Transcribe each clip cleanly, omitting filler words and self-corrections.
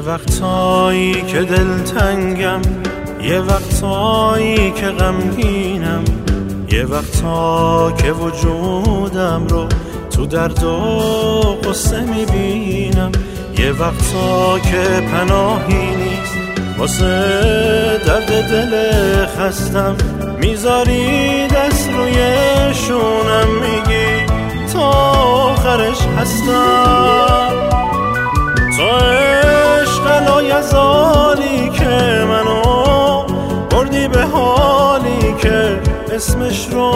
وقتایی که دلتنگم، یه وقتایی که غمگینم، یه وقتا که وجودم رو تو درد و قصه میبینم، یه وقتا که پناهی نیست واسه درد دل خستم، میذاری دست روی شونم میگی تا آخرش هستم. تو عشق لایزالی که منو بردی به حالی که اسمش رو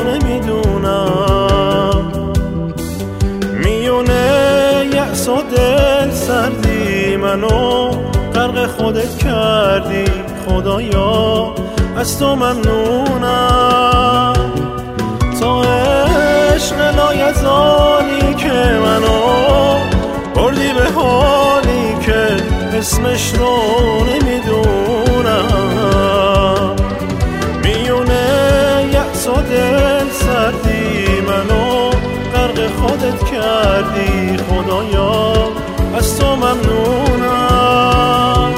نمیدونم، میونه یأس و دل سردی منو غرق خودت کردی، خدایا از تو ممنونم. تو عشق لایزالی که منو بردی به حالی که اسمش رو نمیدونم، میونه یأس و دل سردی منو غرق خودت کردی، خدایا از تو ممنونم.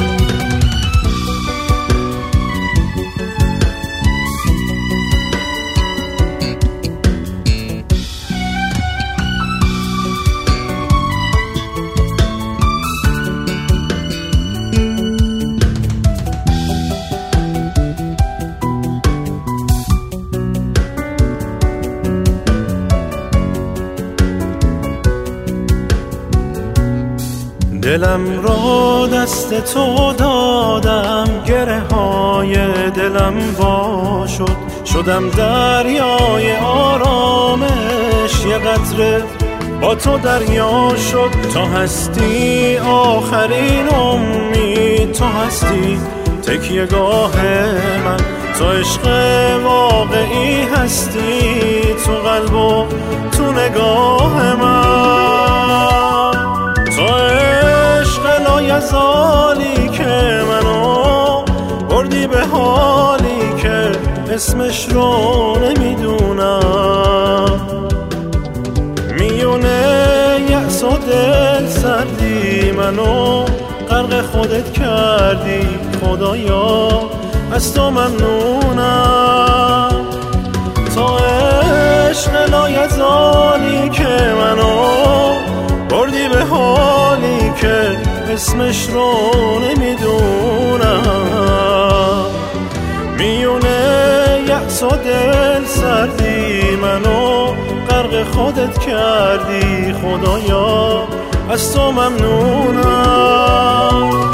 دلم را دست تو دادم، گره های دلم وا شد، شدم دریای آرامش، یه قطره با تو دریا شد. تو هستی آخرین امید، تو هستی تکیه‌گاه من، تو عشق واقعی هستی، تو قلب و تو نگاه من. تو لایزالی که منو بردی به حالی که اسمش رو نمیدونم، میونه یأس و دل سردی منو غرق خودت کردی، خدایا از تو ممنونم. تو عشق لایزالی که منو بردی به حالی که اسمش رو نمیدونم، میونه یأس و دل سردی منو غرق خودت کردی، خدایا از تو ممنونم.